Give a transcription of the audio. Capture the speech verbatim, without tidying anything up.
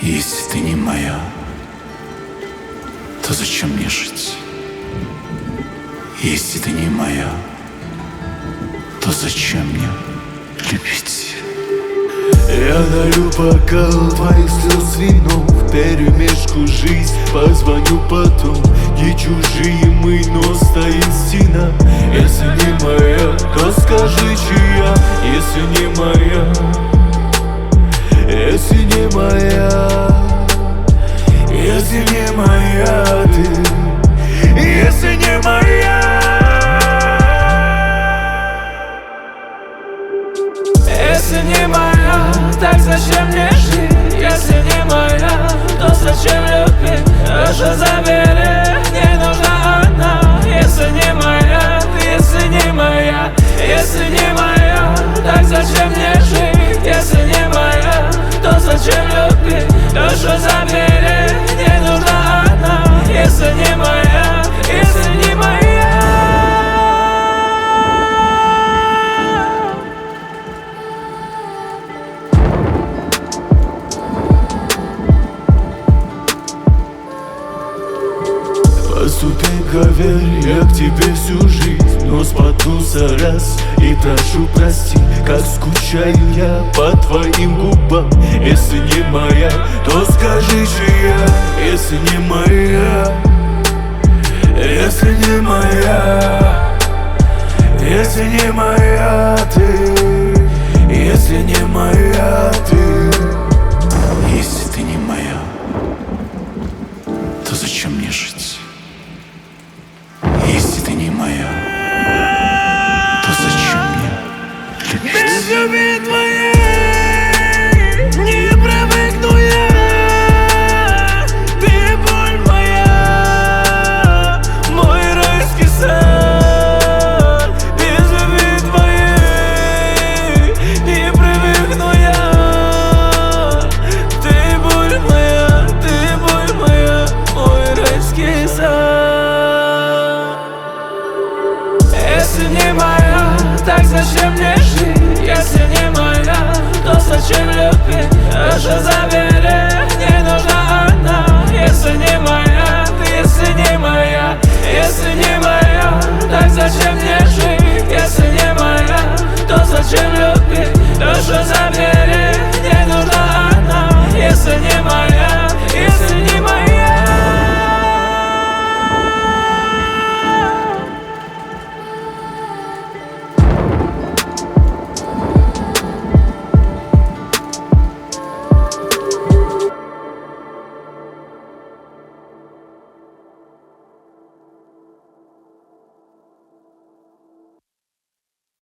Если ты не моя, то зачем мне жить? Если ты не моя, то зачем мне любить? Я налью бокал твоих слез вином, вперемешку жизнь, позвоню потом. Не чужие мы, но стоит стена. Если не моя, то скажи, чья. Если не моя, если не моя, если не моя ты, если не моя. Если не моя, так зачем мне жить? Если не моя, то зачем любить? Даже забери, не нужна она. Если не моя, если не моя, если не моя, так зачем мне жить? Если не моя, то зачем любить? Даже забери, не нужна она. Если не моя, если не моя. По ступенькам верь, я к тебе всю жизнь, но споткнулся раз и прошу прости. Как скучаю я по твоим губам. Если не моя, то скажи, чья. Если не моя, если не моя, если не моя ты, если не моя ты. Если ты не моя, то зачем мне жить? Если ты не моя, то зачем мне любить? Без любви твоей не привыкну я. Ты боль моя, мой райский сад. Без любви твоей не привыкну я. Ты боль моя, ты боль моя, мой райский сад. Если не моя, так зачем мне жить? Если не моя, то зачем любить? Даже за